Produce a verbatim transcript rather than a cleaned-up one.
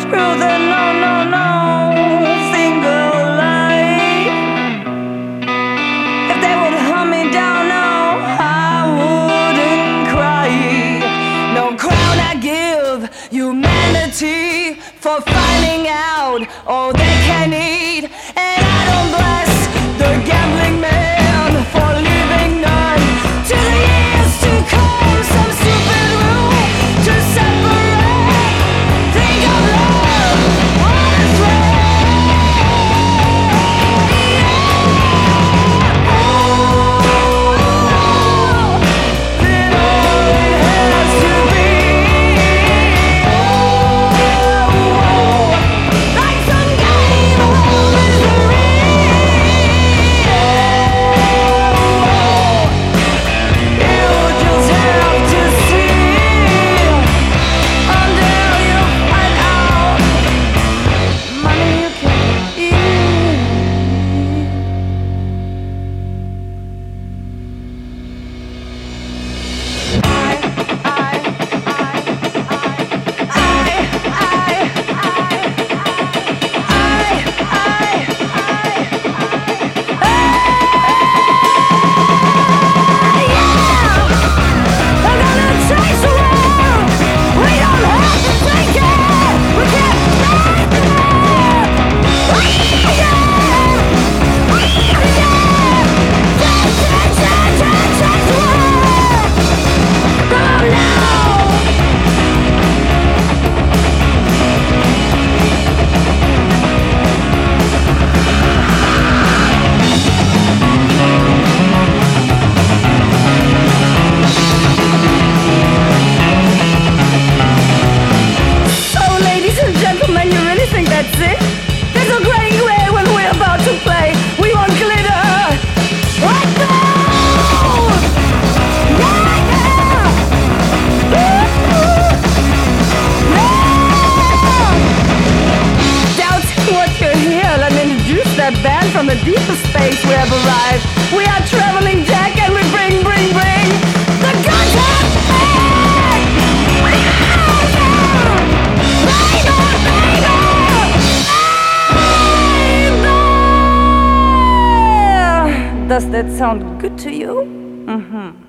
Screw the no, no, no single light. If they would hunt me down, no, I wouldn't cry. No crown I give humanity for finding out all they can eat. And I don't bless the gambling man for leaving none to the years to come. Some stupid rule to separate. Think of love on its way. Oh, then all it has to be. Like some game of misery. You just have to see until you find out. Money you can't eat. So, ladies and gentlemen, you really think that's it? There's a great way when we're about to play. We want glitter. What the? Yeah, yeah. Doubt what you hear. Let me introduce that band from the deepest space we have arrived. We are Traveling Jack and we bring, bring, bring the good times back. Does that sound good to you? Mm-hmm.